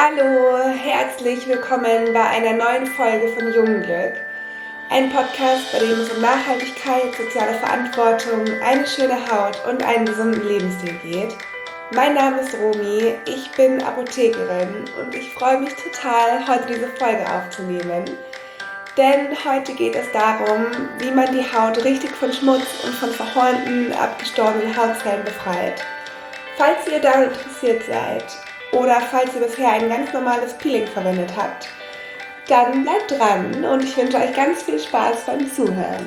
Hallo, herzlich willkommen bei einer neuen Folge von Jungglück. Ein Podcast, bei dem es um Nachhaltigkeit, soziale Verantwortung, eine schöne Haut und einen gesunden Lebensstil geht. Mein Name ist Romy, ich bin Apothekerin und ich freue mich total, heute diese Folge aufzunehmen. Denn heute geht es darum, wie man die Haut richtig von Schmutz und von verhornten, abgestorbenen Hautzellen befreit. Falls ihr daran interessiert seid oder falls ihr bisher ein ganz normales Peeling verwendet habt, dann bleibt dran und ich wünsche euch ganz viel Spaß beim Zuhören.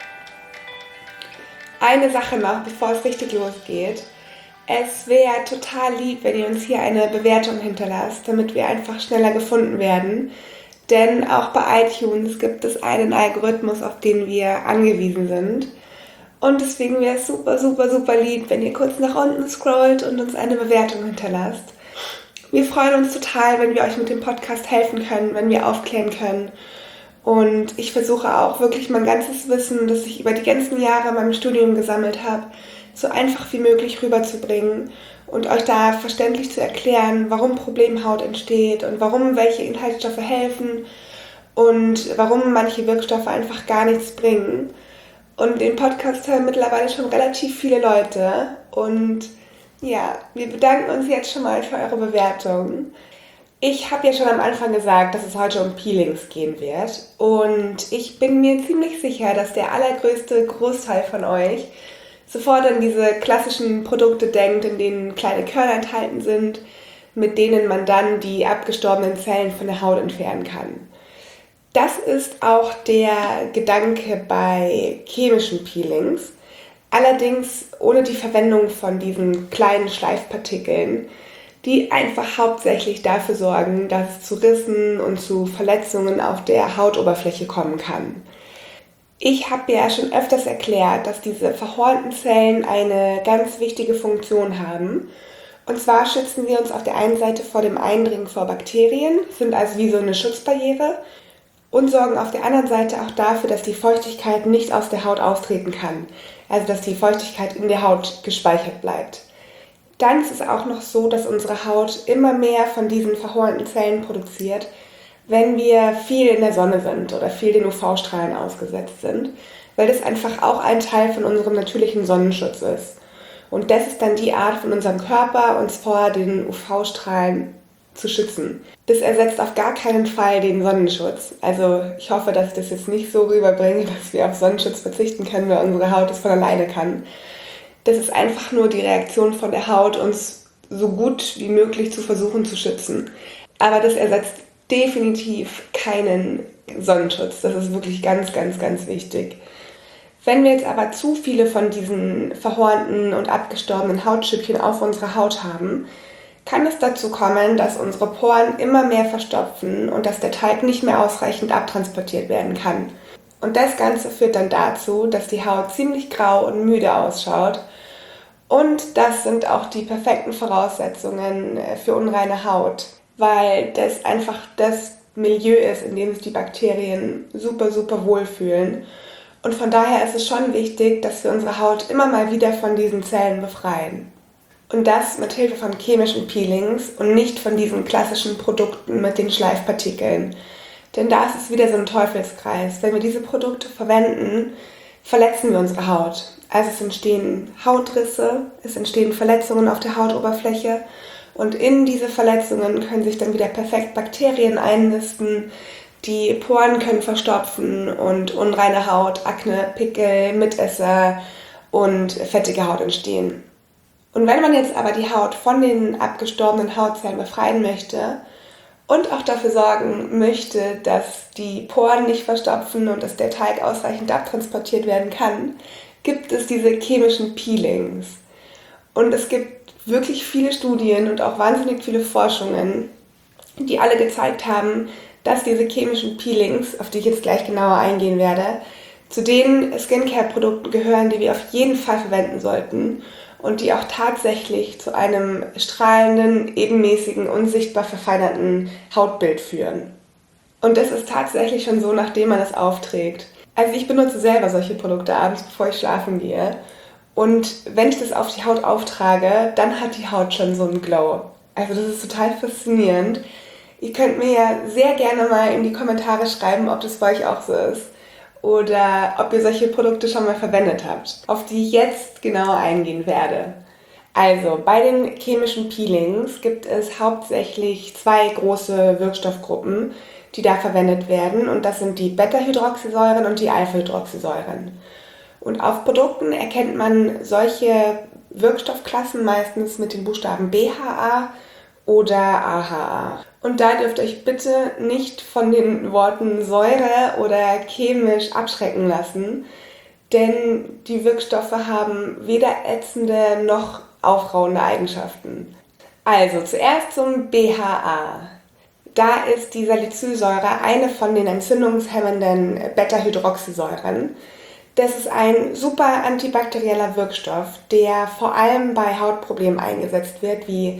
Eine Sache noch, bevor es richtig losgeht. Es wäre total lieb, wenn ihr uns hier eine Bewertung hinterlasst, damit wir einfach schneller gefunden werden. Denn auch bei iTunes gibt es einen Algorithmus, auf den wir angewiesen sind. Und deswegen wäre es super, super, super lieb, wenn ihr kurz nach unten scrollt und uns eine Bewertung hinterlasst. Wir freuen uns total, wenn wir euch mit dem Podcast helfen können, wenn wir aufklären können. Und ich versuche auch wirklich mein ganzes Wissen, das ich über die ganzen Jahre in meinem Studium gesammelt habe, so einfach wie möglich rüberzubringen und euch da verständlich zu erklären, warum Problemhaut entsteht und warum welche Inhaltsstoffe helfen und warum manche Wirkstoffe einfach gar nichts bringen. Und den Podcast hören mittlerweile schon relativ viele Leute. Und ja, wir bedanken uns jetzt schon mal für eure Bewertung. Ich habe ja schon am Anfang gesagt, dass es heute um Peelings gehen wird. Und ich bin mir ziemlich sicher, dass der allergrößte Großteil von euch sofort an diese klassischen Produkte denkt, in denen kleine Körner enthalten sind, mit denen man dann die abgestorbenen Zellen von der Haut entfernen kann. Das ist auch der Gedanke bei chemischen Peelings, allerdings ohne die Verwendung von diesen kleinen Schleifpartikeln, die einfach hauptsächlich dafür sorgen, dass es zu Rissen und zu Verletzungen auf der Hautoberfläche kommen kann. Ich habe ja schon öfters erklärt, dass diese verhornten Zellen eine ganz wichtige Funktion haben. Und zwar schützen sie uns auf der einen Seite vor dem Eindringen von Bakterien, sind also wie so eine Schutzbarriere, und sorgen auf der anderen Seite auch dafür, dass die Feuchtigkeit nicht aus der Haut austreten kann. Also dass die Feuchtigkeit in der Haut gespeichert bleibt. Dann ist es auch noch so, dass unsere Haut immer mehr von diesen verhornten Zellen produziert, wenn wir viel in der Sonne sind oder viel den UV-Strahlen ausgesetzt sind, weil das einfach auch ein Teil von unserem natürlichen Sonnenschutz ist. Und das ist dann die Art von unserem Körper, uns vor den UV-Strahlen zu schützen. Das ersetzt auf gar keinen Fall den Sonnenschutz. Also ich hoffe, dass ich das jetzt nicht so rüberbringe, dass wir auf Sonnenschutz verzichten können, weil unsere Haut das von alleine kann. Das ist einfach nur die Reaktion von der Haut, uns so gut wie möglich zu versuchen zu schützen. Aber das ersetzt definitiv keinen Sonnenschutz. Das ist wirklich ganz, ganz, ganz wichtig. Wenn wir jetzt aber zu viele von diesen verhornten und abgestorbenen Hautschüppchen auf unserer Haut haben, kann es dazu kommen, dass unsere Poren immer mehr verstopfen und dass der Talg nicht mehr ausreichend abtransportiert werden kann. Und das Ganze führt dann dazu, dass die Haut ziemlich grau und müde ausschaut. Und das sind auch die perfekten Voraussetzungen für unreine Haut, weil das einfach das Milieu ist, in dem sich die Bakterien super, super wohlfühlen. Und von daher ist es schon wichtig, dass wir unsere Haut immer mal wieder von diesen Zellen befreien. Und das mit Hilfe von chemischen Peelings und nicht von diesen klassischen Produkten mit den Schleifpartikeln. Denn da ist es wieder so ein Teufelskreis. Wenn wir diese Produkte verwenden, verletzen wir unsere Haut. Also es entstehen Hautrisse, es entstehen Verletzungen auf der Hautoberfläche und in diese Verletzungen können sich dann wieder perfekt Bakterien einnisten, die Poren können verstopfen und unreine Haut, Akne, Pickel, Mitesser und fettige Haut entstehen. Und wenn man jetzt aber die Haut von den abgestorbenen Hautzellen befreien möchte und auch dafür sorgen möchte, dass die Poren nicht verstopfen und dass der Talg ausreichend abtransportiert werden kann, gibt es diese chemischen Peelings. Und es gibt wirklich viele Studien und auch wahnsinnig viele Forschungen, die alle gezeigt haben, dass diese chemischen Peelings, auf die ich jetzt gleich genauer eingehen werde, zu den Skincare-Produkten gehören, die wir auf jeden Fall verwenden sollten und die auch tatsächlich zu einem strahlenden, ebenmäßigen, unsichtbar verfeinerten Hautbild führen. Und das ist tatsächlich schon so, nachdem man es aufträgt. Also ich benutze selber solche Produkte abends, bevor ich schlafen gehe. Und wenn ich das auf die Haut auftrage, dann hat die Haut schon so einen Glow. Also das ist total faszinierend. Ihr könnt mir ja sehr gerne mal in die Kommentare schreiben, ob das bei euch auch so ist oder ob ihr solche Produkte schon mal verwendet habt, auf die ich jetzt genauer eingehen werde. Also, bei den chemischen Peelings gibt es hauptsächlich zwei große Wirkstoffgruppen, die da verwendet werden, und das sind die Beta-Hydroxysäuren und die Alpha-Hydroxysäuren. Und auf Produkten erkennt man solche Wirkstoffklassen meistens mit den Buchstaben BHA oder AHA. Und da dürft ihr euch bitte nicht von den Worten Säure oder chemisch abschrecken lassen, denn die Wirkstoffe haben weder ätzende noch aufrauende Eigenschaften. Also zuerst zum BHA. Da ist die Salicylsäure eine von den entzündungshemmenden Beta-Hydroxysäuren. Das ist ein super antibakterieller Wirkstoff, der vor allem bei Hautproblemen eingesetzt wird, wie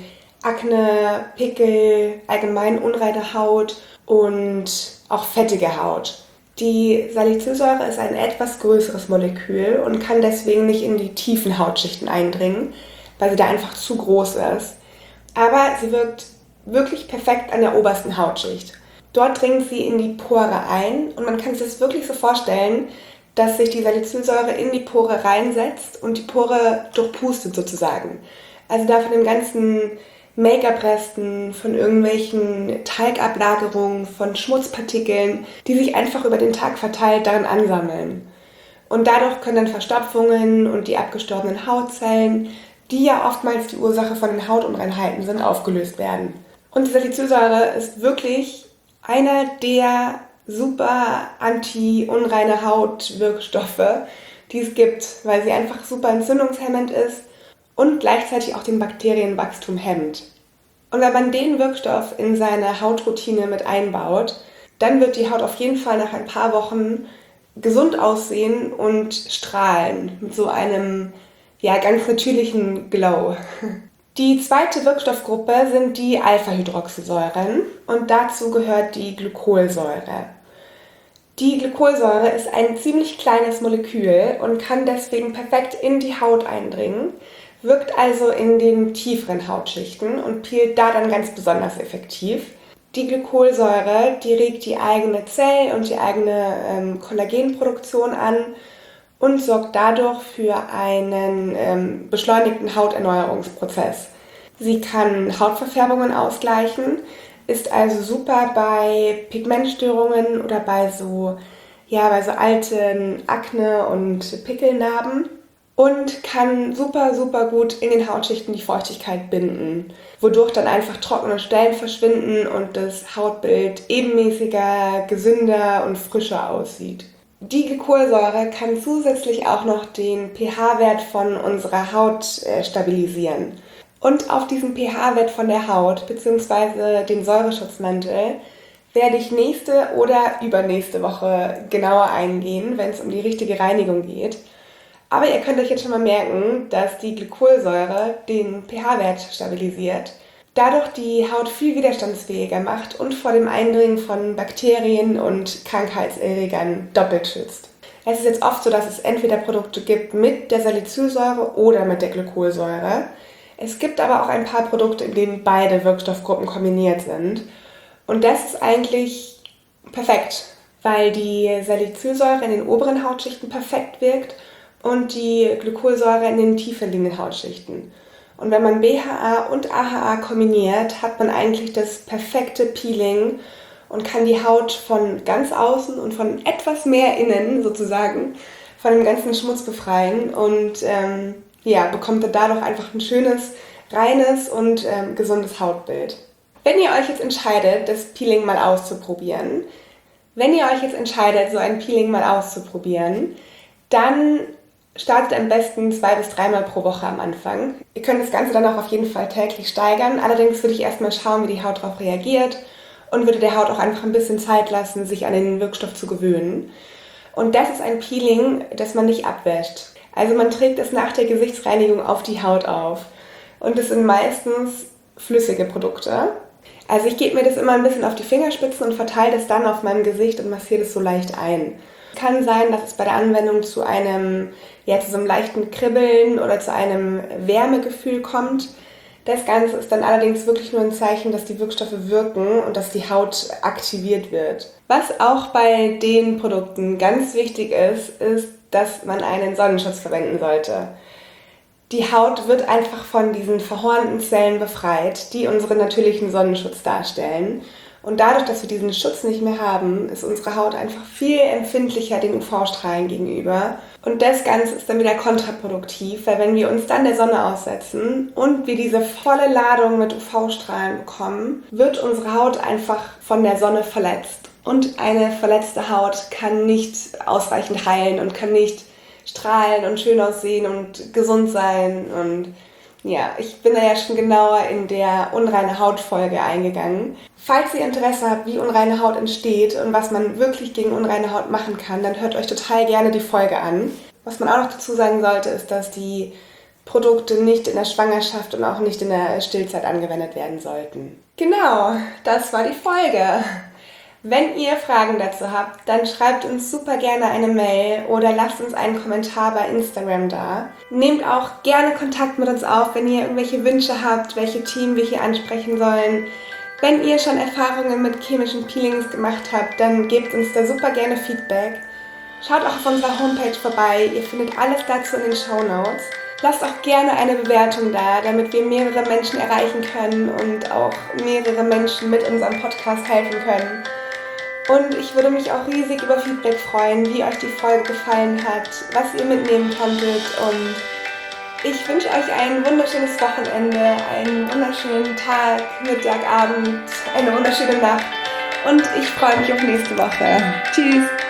Akne, Pickel, allgemein unreine Haut und auch fettige Haut. Die Salicylsäure ist ein etwas größeres Molekül und kann deswegen nicht in die tiefen Hautschichten eindringen, weil sie da einfach zu groß ist. Aber sie wirkt wirklich perfekt an der obersten Hautschicht. Dort dringt sie in die Pore ein und man kann sich das wirklich so vorstellen, dass sich die Salicylsäure in die Pore reinsetzt und die Pore durchpustet sozusagen. Also da von dem ganzen Make-up-Resten, von irgendwelchen Teigablagerungen, von Schmutzpartikeln, die sich einfach über den Tag verteilt darin ansammeln. Und dadurch können dann Verstopfungen und die abgestorbenen Hautzellen, die ja oftmals die Ursache von den Hautunreinheiten sind, aufgelöst werden. Und die Salicylsäure ist wirklich einer der super anti-unreine Haut-Wirkstoffe, die es gibt, weil sie einfach super entzündungshemmend ist und gleichzeitig auch den Bakterienwachstum hemmt. Und wenn man den Wirkstoff in seine Hautroutine mit einbaut, dann wird die Haut auf jeden Fall nach ein paar Wochen gesund aussehen und strahlen mit so einem ganz natürlichen Glow. Die zweite Wirkstoffgruppe sind die Alpha-Hydroxysäuren und dazu gehört die Glykolsäure. Die Glykolsäure ist ein ziemlich kleines Molekül und kann deswegen perfekt in die Haut eindringen, wirkt also in den tieferen Hautschichten und peelt da dann ganz besonders effektiv. Die Glykolsäure, die regt die eigene Zell- und die eigene Kollagenproduktion an und sorgt dadurch für einen beschleunigten Hauterneuerungsprozess. Sie kann Hautverfärbungen ausgleichen, ist also super bei Pigmentstörungen oder bei so alten Akne- und Pickelnarben und kann super, super gut in den Hautschichten die Feuchtigkeit binden, wodurch dann einfach trockene Stellen verschwinden und das Hautbild ebenmäßiger, gesünder und frischer aussieht. Die Glykolsäure kann zusätzlich auch noch den pH-Wert von unserer Haut stabilisieren. Und auf diesen pH-Wert von der Haut bzw. den Säureschutzmantel werde ich nächste oder übernächste Woche genauer eingehen, wenn es um die richtige Reinigung geht. Aber ihr könnt euch jetzt schon mal merken, dass die Glykolsäure den pH-Wert stabilisiert, dadurch die Haut viel widerstandsfähiger macht und vor dem Eindringen von Bakterien und Krankheitserregern doppelt schützt. Es ist jetzt oft so, dass es entweder Produkte gibt mit der Salicylsäure oder mit der Glykolsäure. Es gibt aber auch ein paar Produkte, in denen beide Wirkstoffgruppen kombiniert sind. Und das ist eigentlich perfekt, weil die Salicylsäure in den oberen Hautschichten perfekt wirkt und die Glykolsäure in den tiefer liegenden Hautschichten. Und wenn man BHA und AHA kombiniert, hat man eigentlich das perfekte Peeling und kann die Haut von ganz außen und von etwas mehr innen sozusagen von dem ganzen Schmutz befreien und bekommt dadurch einfach ein schönes, reines und gesundes Hautbild. Wenn ihr euch jetzt entscheidet, das Peeling mal auszuprobieren, so ein Peeling mal auszuprobieren, dann startet am besten 2 bis 3 Mal pro Woche am Anfang. Ihr könnt das Ganze dann auch auf jeden Fall täglich steigern. Allerdings würde ich erstmal schauen, wie die Haut darauf reagiert und würde der Haut auch einfach ein bisschen Zeit lassen, sich an den Wirkstoff zu gewöhnen. Und das ist ein Peeling, das man nicht abwäscht. Also man trägt es nach der Gesichtsreinigung auf die Haut auf. Und es sind meistens flüssige Produkte. Also ich gebe mir das immer ein bisschen auf die Fingerspitzen und verteile das dann auf meinem Gesicht und massiere das so leicht ein. Es kann sein, dass es bei der Anwendung zu so einem leichten Kribbeln oder zu einem Wärmegefühl kommt. Das Ganze ist dann allerdings wirklich nur ein Zeichen, dass die Wirkstoffe wirken und dass die Haut aktiviert wird. Was auch bei den Produkten ganz wichtig ist, ist, dass man einen Sonnenschutz verwenden sollte. Die Haut wird einfach von diesen verhornten Zellen befreit, die unseren natürlichen Sonnenschutz darstellen. Und dadurch, dass wir diesen Schutz nicht mehr haben, ist unsere Haut einfach viel empfindlicher den UV-Strahlen gegenüber. Und das Ganze ist dann wieder kontraproduktiv, weil wenn wir uns dann der Sonne aussetzen und wir diese volle Ladung mit UV-Strahlen bekommen, wird unsere Haut einfach von der Sonne verletzt. Und eine verletzte Haut kann nicht ausreichend heilen und kann nicht strahlen und schön aussehen und gesund sein. Und ja, ich bin da ja schon genauer in der unreine Haut-Folge eingegangen. Falls ihr Interesse habt, wie unreine Haut entsteht und was man wirklich gegen unreine Haut machen kann, dann hört euch total gerne die Folge an. Was man auch noch dazu sagen sollte, ist, dass die Produkte nicht in der Schwangerschaft und auch nicht in der Stillzeit angewendet werden sollten. Genau, das war die Folge. Wenn ihr Fragen dazu habt, dann schreibt uns super gerne eine Mail oder lasst uns einen Kommentar bei Instagram da. Nehmt auch gerne Kontakt mit uns auf, wenn ihr irgendwelche Wünsche habt, welche Themen wir hier ansprechen sollen. Wenn ihr schon Erfahrungen mit chemischen Peelings gemacht habt, dann gebt uns da super gerne Feedback. Schaut auch auf unserer Homepage vorbei, ihr findet alles dazu in den Shownotes. Lasst auch gerne eine Bewertung da, damit wir mehrere Menschen erreichen können und auch mehrere Menschen mit unserem Podcast helfen können. Und ich würde mich auch riesig über Feedback freuen, wie euch die Folge gefallen hat, was ihr mitnehmen konntet. Und ich wünsche euch ein wunderschönes Wochenende, einen wunderschönen Tag, Mittag, Abend, eine wunderschöne Nacht. Und ich freue mich auf nächste Woche. Tschüss!